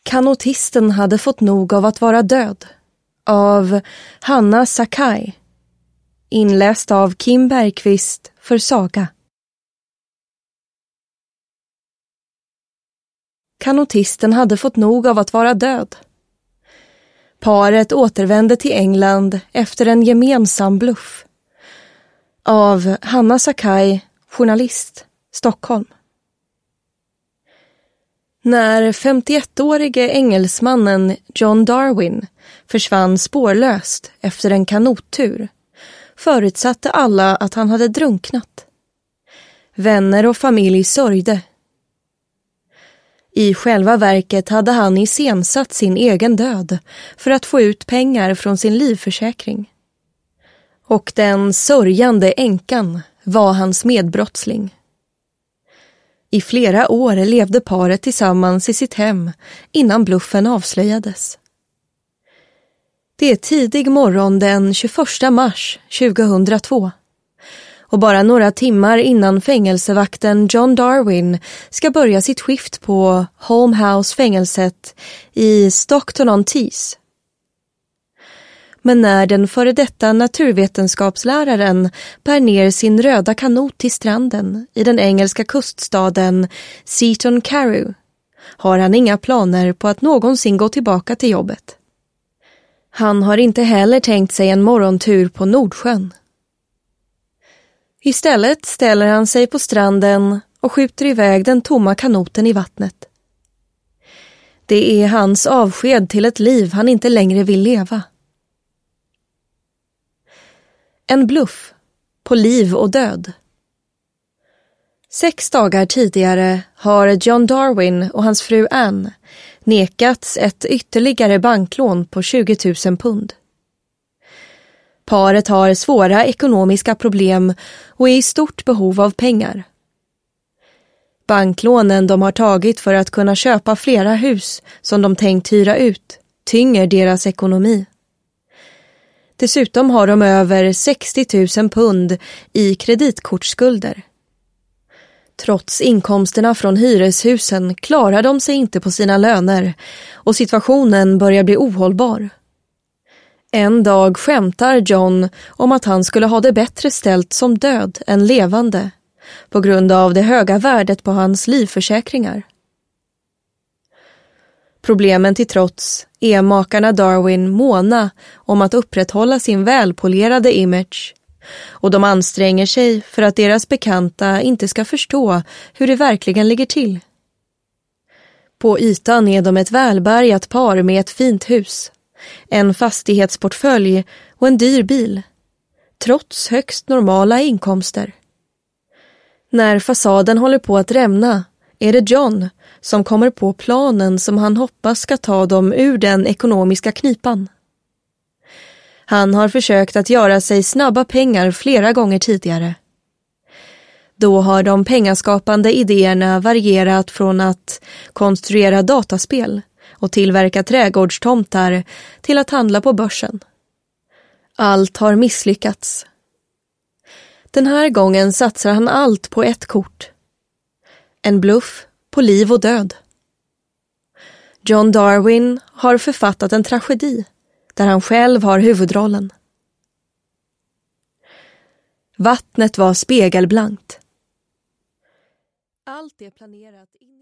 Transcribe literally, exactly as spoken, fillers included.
Kanotisten hade fått nog av att vara död av Hanna Sakai. Inläst av Kim Bergqvist för Saga. Kanotisten hade fått nog av att vara död. Paret återvände till England efter en gemensam bluff. Av Hanna Sakai, journalist, Stockholm. När femtioettårige engelsmannen John Darwin försvann spårlöst efter en kanottur förutsatte alla att han hade drunknat. Vänner och familj sörjde. I själva verket hade han iscensatt sin egen död för att få ut pengar från sin livförsäkring. Och den sörjande änkan var hans medbrottsling. I flera år levde paret tillsammans i sitt hem innan bluffen avslöjades. Det är tidig morgon den tjugoförsta mars tjugohundratvå. Och bara några timmar innan fängelsevakten John Darwin ska börja sitt skift på Holmhouse-fängelset i Stockton-on-Tees. Men när den före detta naturvetenskapsläraren bär ner sin röda kanot till stranden i den engelska kuststaden Seaton Carew har han inga planer på att någonsin gå tillbaka till jobbet. Han har inte heller tänkt sig en morgontur på Nordsjön. Istället ställer han sig på stranden och skjuter iväg den tomma kanoten i vattnet. Det är hans avsked till ett liv han inte längre vill leva. En bluff på liv och död. Sex dagar tidigare har John Darwin och hans fru Anne nekats ett ytterligare banklån på tjugo tusen pund. Paret har svåra ekonomiska problem och är i stort behov av pengar. Banklånen de har tagit för att kunna köpa flera hus som de tänkt hyra ut tynger deras ekonomi. Dessutom har de över sextio tusen pund i kreditkortsskulder. Trots inkomsterna från hyreshusen klarar de sig inte på sina löner och situationen börjar bli ohållbar. En dag skämtar John om att han skulle ha det bättre ställt som död än levande på grund av det höga värdet på hans livförsäkringar. Problemen till trots är makarna Darwin måna om att upprätthålla sin välpolerade image och de anstränger sig för att deras bekanta inte ska förstå hur det verkligen ligger till. På ytan är de ett välbärgat par med ett fint hus, en fastighetsportfölj och en dyr bil, trots högst normala inkomster. När fasaden håller på att rämna är det John som kommer på planen som han hoppas ska ta dem ur den ekonomiska knipan. Han har försökt att göra sig snabba pengar flera gånger tidigare. Då har de pengaskapande idéerna varierat från att konstruera dataspel och tillverka trädgårdstomtar till att handla på börsen. Allt har misslyckats. Den här gången satsar han allt på ett kort. En bluff på liv och död. John Darwin har författat en tragedi där han själv har huvudrollen. Vattnet var spegelblankt. Allt är planerat in